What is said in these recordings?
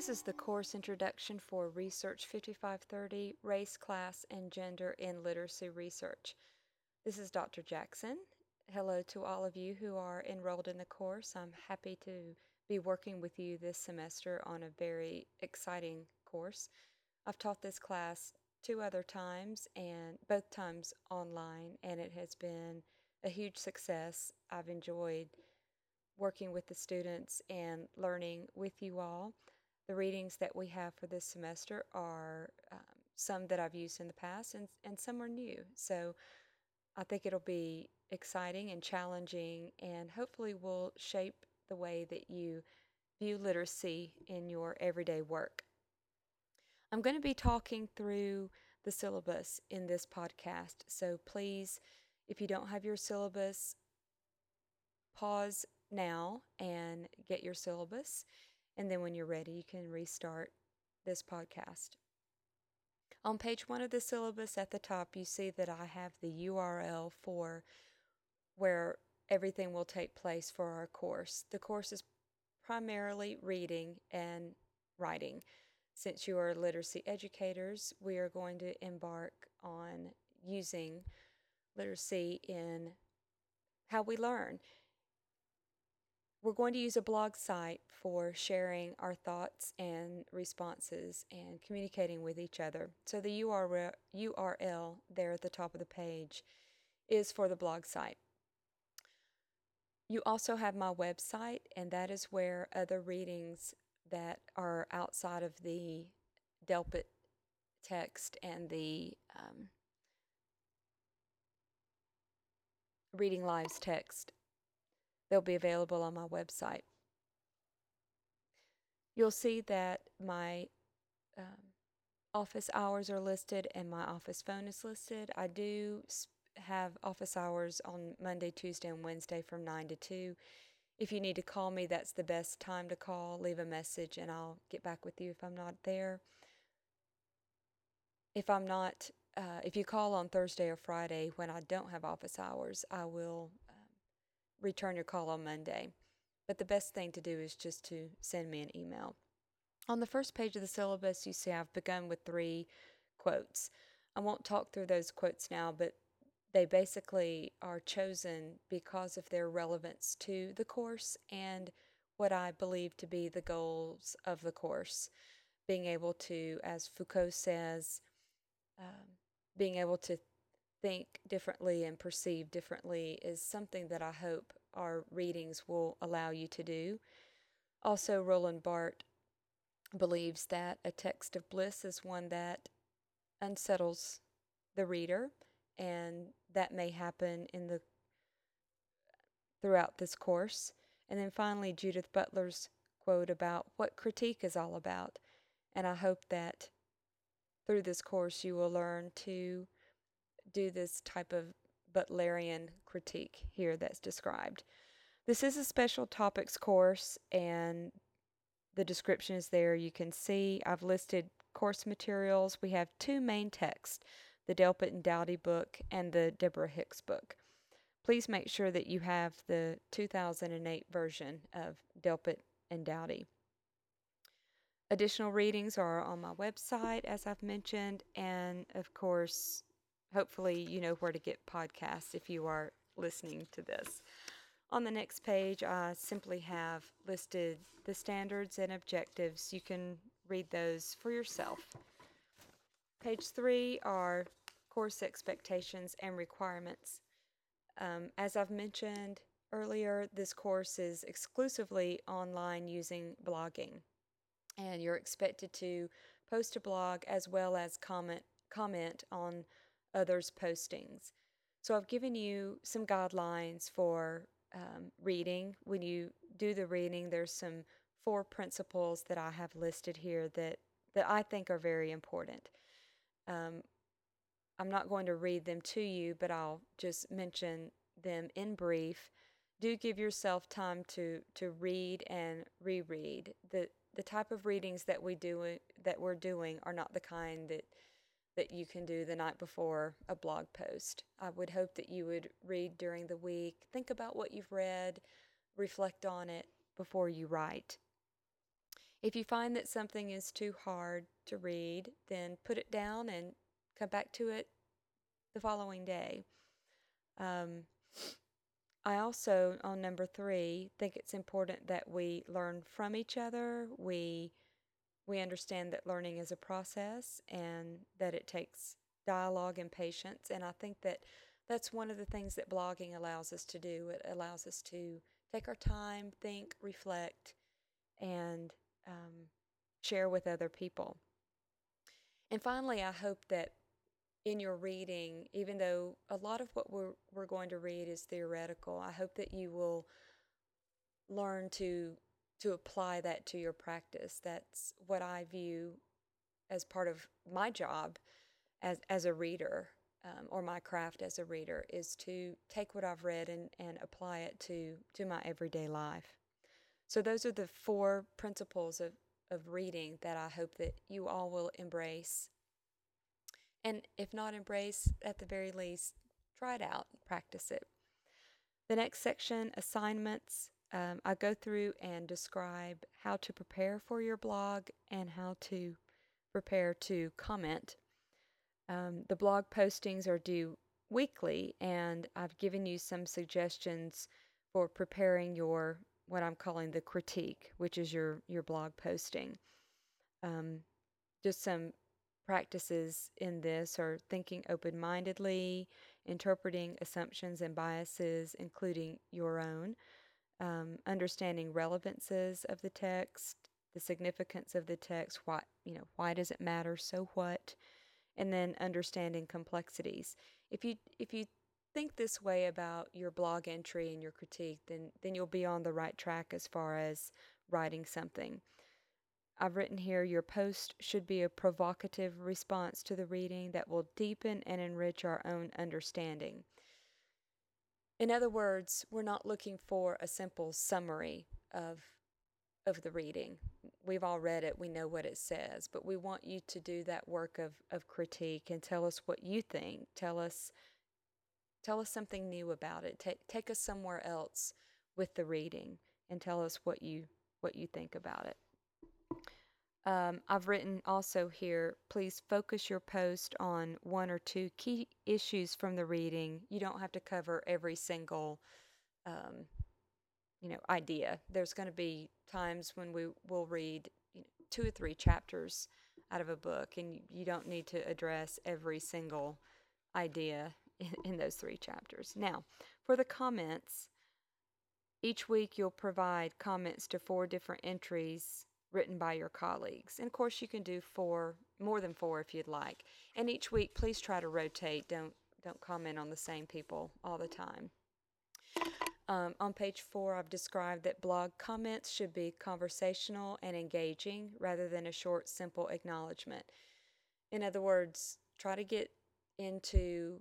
This is the course introduction for Research 5530, Race, Class, and Gender in Literacy Research. This is Dr. Jackson. Hello to all of you who are enrolled in the course. I'm happy to be working with you this semester on a very exciting course. I've taught this class two other times, and both times online, and it has been a huge success. I've enjoyed working with the students and learning with you all. The readings that we have for this semester are some that I've used in the past, and some are new. So I think it'll be exciting and challenging, and hopefully will shape the way that you view literacy in your everyday work. I'm going to be talking through the syllabus in this podcast. So please, if you don't have your syllabus, pause now and get your syllabus. And then when you're ready, you can restart this podcast. On page 1 of the syllabus at the top, you see that I have the URL for where everything will take place for our course. The course is primarily reading and writing. Since you are literacy educators, we are going to embark on using literacy in how we learn. We're going to use a blog site for sharing our thoughts and responses and communicating with each other. So the URL there at the top of the page is for the blog site. You also have my website, and that is where other readings that are outside of the Delpit text and the Reading Lives text, they'll be available on my website. You'll see that my office hours are listed and my office phone is listed. I do have office hours on Monday, Tuesday, and Wednesday from 9 to 2. If you need to call me, that's the best time to call. Leave a message and I'll get back with you if I'm not there. If you call on Thursday or Friday when I don't have office hours, I will return your call on Monday. But the best thing to do is just to send me an email. On the first page of the syllabus, you see I've begun with 3 quotes. I won't talk through those quotes now, but they basically are chosen because of their relevance to the course and what I believe to be the goals of the course. Being able to, as Foucault says, being able to think differently and perceive differently is something that I hope our readings will allow you to do. Also, Roland Barthes believes that a text of bliss is one that unsettles the reader, and that may happen throughout this course. And then finally, Judith Butler's quote about what critique is all about. And I hope that through this course you will learn to do this type of Butlerian critique here that's described. This is a special topics course, and the description is there. You can see I've listed course materials. We have 2 main texts, the Delpit and Dowdy book and the Deborah Hicks book. Please make sure that you have the 2008 version of Delpit and Dowdy. Additional readings are on my website, as I've mentioned, and of course, hopefully you know where to get podcasts if you are listening to this. On the next page, I simply have listed the standards and objectives. You can read those for yourself. Page 3 are course expectations and requirements. As I've mentioned earlier, this course is exclusively online using blogging, and you're expected to post a blog as well as comment on others' postings. So I've given you some guidelines for reading. When you do the reading, there's some 4 principles that I have listed here that I think are very important. I'm not going to read them to you, but I'll just mention them in brief. Do give yourself time to read and reread. The type of readings that we're doing are not the kind that you can do the night before a blog post. I would hope that you would read during the week, think about what you've read, reflect on it before you write. If you find that something is too hard to read, then put it down and come back to it the following day. Um, I also, on number 3, think it's important that we learn from each other. We understand that learning is a process and that it takes dialogue and patience. And I think that that's one of the things that blogging allows us to do. It allows us to take our time, think, reflect, and share with other people. And finally, I hope that in your reading, even though a lot of what we're going to read is theoretical, I hope that you will learn to apply that to your practice. That's what I view as part of my job as a reader, or my craft as a reader, is to take what I've read and apply it to my everyday life. So those are the 4 principles of reading that I hope that you all will embrace. And if not embrace, at the very least, try it out, practice it. The next section, assignments. I go through and describe how to prepare for your blog and how to prepare to comment. The blog postings are due weekly, and I've given you some suggestions for preparing your, what I'm calling the critique, which is your blog posting. Just some practices in this are thinking open-mindedly, interpreting assumptions and biases, including your own, understanding relevances of the text, the significance of the text, why does it matter, so what, and then understanding complexities. If you think this way about your blog entry and your critique, then you'll be on the right track as far as writing something. I've written here, your post should be a provocative response to the reading that will deepen and enrich our own understanding. In other words, we're not looking for a simple summary of the reading. We've all read it, we know what it says, but we want you to do that work of critique and tell us what you think. Tell us something new about it. Take us somewhere else with the reading and tell us what you think about it. I've written also here, please focus your post on 1 or 2 key issues from the reading. You don't have to cover every single idea. There's going to be times when we will read 2 or 3 chapters out of a book, and you don't need to address every single idea in those 3 chapters. Now, for the comments, each week you'll provide comments to 4 different entries written by your colleagues. And of course you can do more than 4 if you'd like. And each week please try to rotate. Don't comment on the same people all the time. On page 4, I've described that blog comments should be conversational and engaging rather than a short, simple acknowledgement. In other words, try to get into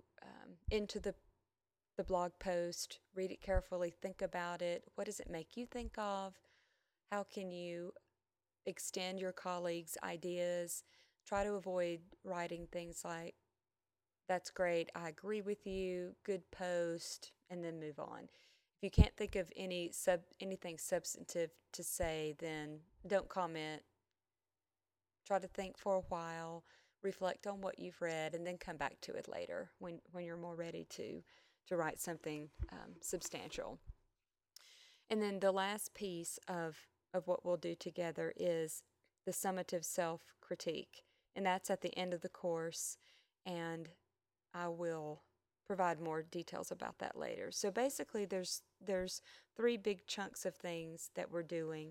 the blog post, read it carefully, think about it. What does it make you think of? How can you extend your colleagues' ideas? Try to avoid writing things like, that's great, I agree with you, good post, and then move on. If you can't think of anything substantive to say, then don't comment. Try to think for a while, reflect on what you've read, and then come back to it later when you're more ready to write something substantial. And then the last piece of what we'll do together is the summative self-critique, and that's at the end of the course, and I will provide more details about that later. So basically there's 3 big chunks of things that we're doing: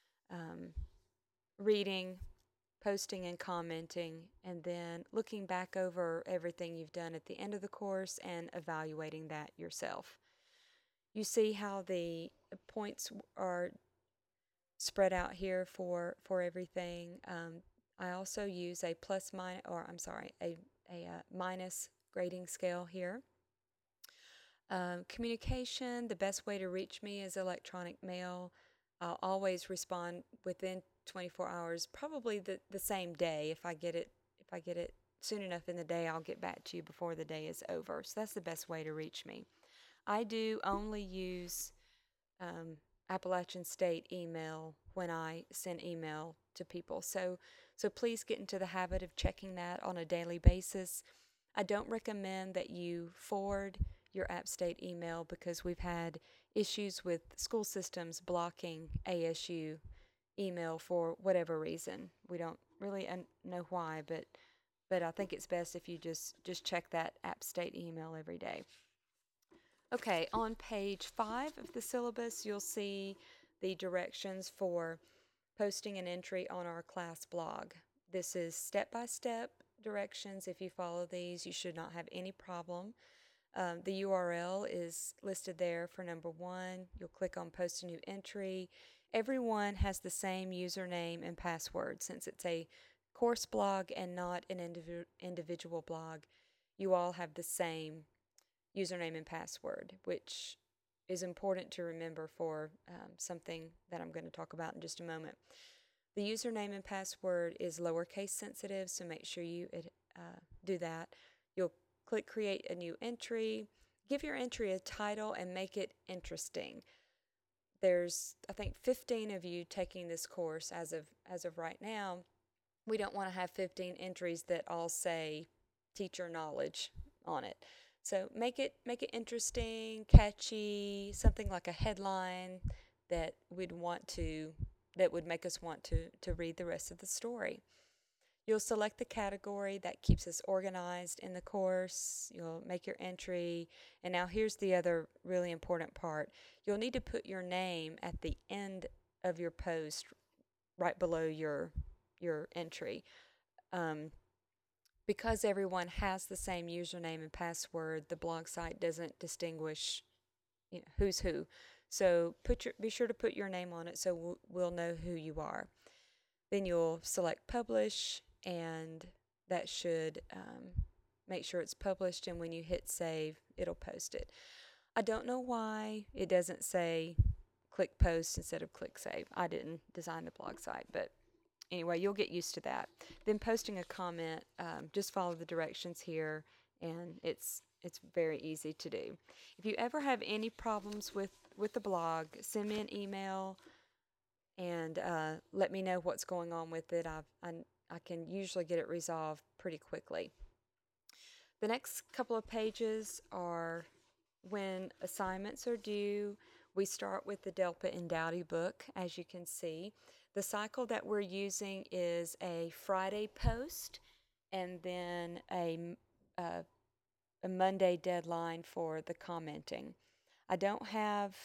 reading, posting and commenting, and then looking back over everything you've done at the end of the course and evaluating that yourself. You see how the points are spread out here for everything. I also use a minus grading scale here. Communication, the best way to reach me is electronic mail. I'll always respond within 24 hours, probably the same day. If I get it soon enough in the day, I'll get back to you before the day is over. So that's the best way to reach me. I do only use Appalachian State email when I send email to people. So please get into the habit of checking that on a daily basis. I don't recommend that you forward your App State email because we've had issues with school systems blocking ASU email for whatever reason. We don't really know why, but I think it's best if you just check that App State email every day. Okay, on page 5 of the syllabus, you'll see the directions for posting an entry on our class blog. This is step-by-step directions. If you follow these, you should not have any problem. The URL is listed there for number 1. You'll click on Post a New Entry. Everyone has the same username and password. Since it's a course blog and not an individual blog, you all have the same username and password, which is important to remember for something that I'm going to talk about in just a moment. The username and password is lowercase sensitive, so make sure you do that. You'll click Create a New Entry. Give your entry a title and make it interesting. There's, I think, 15 of you taking this course as of right now. We don't want to have 15 entries that all say teacher knowledge on it. So make it interesting, catchy, something like a headline that would make us want to read the rest of the story. You'll select the category that keeps us organized in the course. You'll make your entry. And now here's the other really important part. You'll need to put your name at the end of your post right below your entry. Because everyone has the same username and password, the blog site doesn't distinguish who's who. So be sure to put your name on it so we'll know who you are. Then you'll select Publish, and that should make sure it's published, and when you hit Save, it'll post it. I don't know why it doesn't say click Post instead of click Save. I didn't design the blog site, but anyway, you'll get used to that. Then posting a comment, just follow the directions here, and it's very easy to do. If you ever have any problems with the blog, send me an email and let me know what's going on with it. I can usually get it resolved pretty quickly. The next couple of pages are when assignments are due. We start with the Delpa and Dowdy book, as you can see. The cycle that we're using is a Friday post and then a Monday deadline for the commenting. I don't have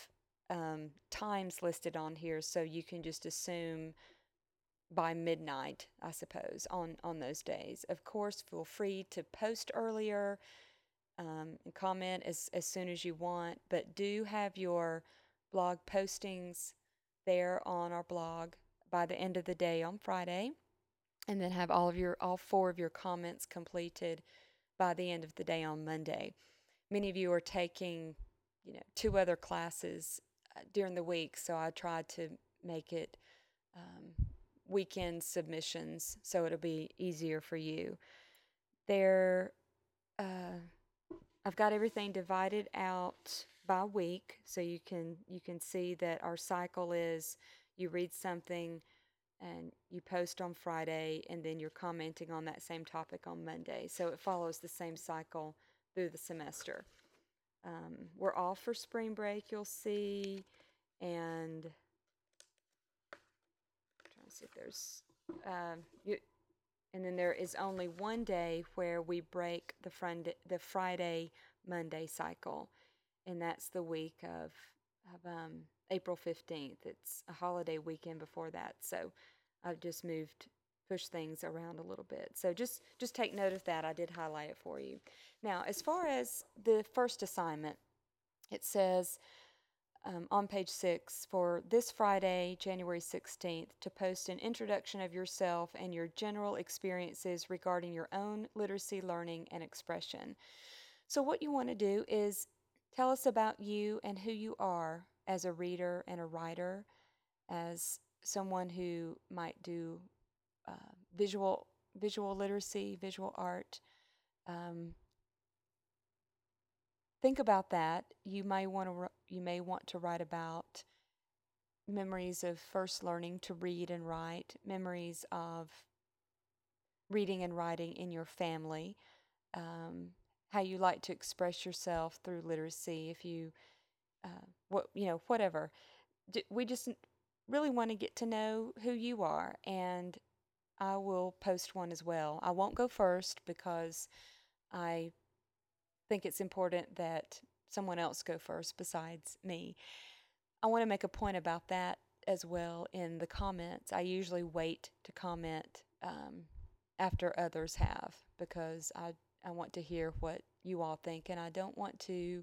times listed on here, so you can just assume by midnight, I suppose, on those days. Of course, feel free to post earlier and comment as soon as you want, but do have your blog postings there on our blog by the end of the day on Friday, and then have all 4 of your comments completed by the end of the day on Monday. Many of you are taking 2 other classes during the week, so I tried to make it weekend submissions so it'll be easier for you. There, I've got everything divided out by week, so you can see that our cycle is you read something and you post on Friday, and then you're commenting on that same topic on Monday. So it follows the same cycle through the semester. We're off for spring break, you'll see, and I'm trying to see if there's, and then there is only one day where we break the Friday-Monday cycle, and that's the week of April 15th. It's a holiday weekend before that, so I've just pushed things around a little bit. So just take note of that. I did highlight it for you. Now, as far as the first assignment, it says on page 6, for this Friday, January 16th, to post an introduction of yourself and your general experiences regarding your own literacy, learning, and expression. So what you want to do is tell us about you and who you are as a reader and a writer, as someone who might do visual literacy, visual art. Think about that. You may want to write about memories of first learning to read and write, memories of reading and writing in your family, how you like to express yourself through literacy, if you, whatever. We just really want to get to know who you are, and I will post one as well. I won't go first because I think it's important that someone else go first besides me. I want to make a point about that as well in the comments. I usually wait to comment after others have, because I want to hear what you all think, and I don't want to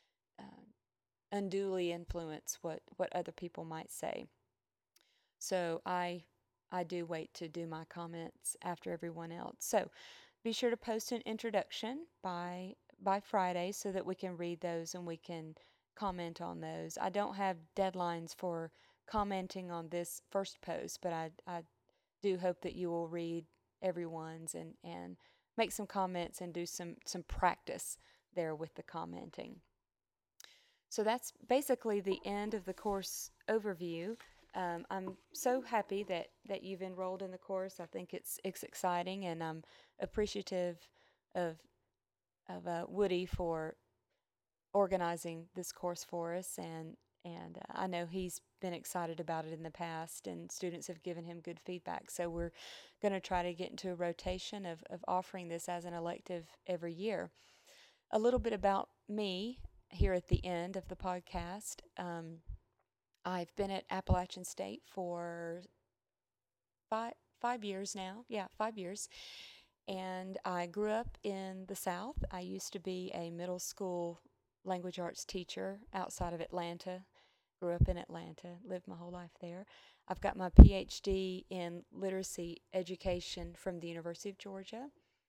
unduly influence what other people might say. So I do wait to do my comments after everyone else. So be sure to post an introduction by Friday so that we can read those and we can comment on those. I don't have deadlines for commenting on this first post, but I do hope that you will read everyone's and make some comments and do some practice there with the commenting. So that's basically the end of the course overview. I'm so happy that you've enrolled in the course. I think it's exciting, and I'm appreciative of Woody for organizing this course for us, and I know he's been excited about it in the past, and students have given him good feedback. So we're going to try to get into a rotation of offering this as an elective every year. A little bit about me here at the end of the podcast. I've been at Appalachian State for five years now. Yeah, 5 years. And I grew up in the South. I used to be a middle school language arts teacher outside of Atlanta. Grew up in Atlanta, lived my whole life there. I've got my PhD in literacy education from the University of Georgia.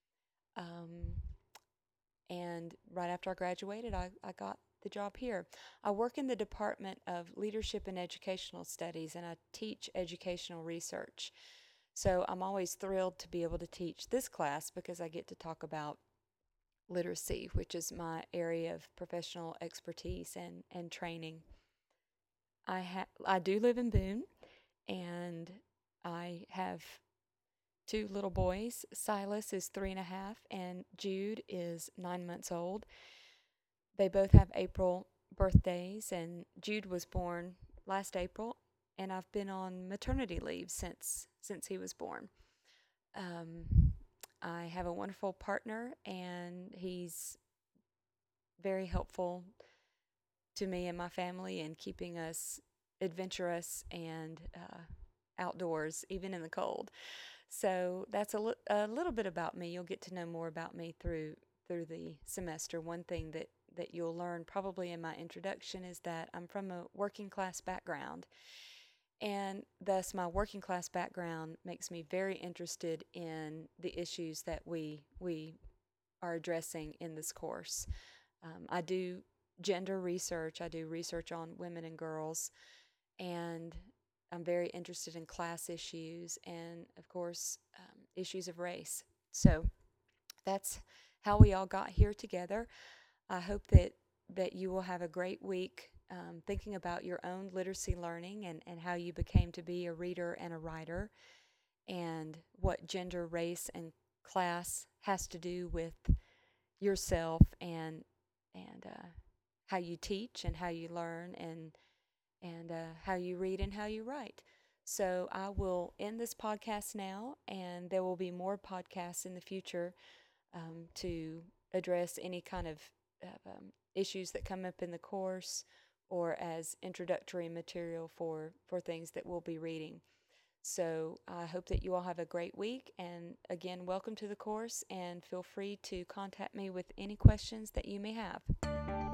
And right after I graduated, I got the job here. I work in the Department of Leadership and Educational Studies, and I teach educational research. So I'm always thrilled to be able to teach this class because I get to talk about literacy, which is my area of professional expertise and training. I do live in Boone, and I have two little boys. Silas is 3.5, and Jude is 9 months old. They both have April birthdays, and Jude was born last April, and I've been on maternity leave since he was born. I have a wonderful partner, and he's very helpful to me and my family in keeping us adventurous and outdoors, even in the cold. So that's a little bit about me. You'll get to know more about me through the semester. One thing that you'll learn probably in my introduction is that I'm from a working class background, and thus my working class background makes me very interested in the issues that we are addressing in this course. I do gender research. I do research on women and girls, and I'm very interested in class issues and, of course, issues of race. So that's how we all got here together. I hope that you will have a great week thinking about your own literacy learning and how you became to be a reader and a writer, and what gender, race, and class has to do with yourself and how you teach and how you learn and how you read and how you write. So I will end this podcast now, and there will be more podcasts in the future to address any kind of issues that come up in the course or as introductory material for things that we'll be reading. So I hope that you all have a great week, and again, welcome to the course, and feel free to contact me with any questions that you may have.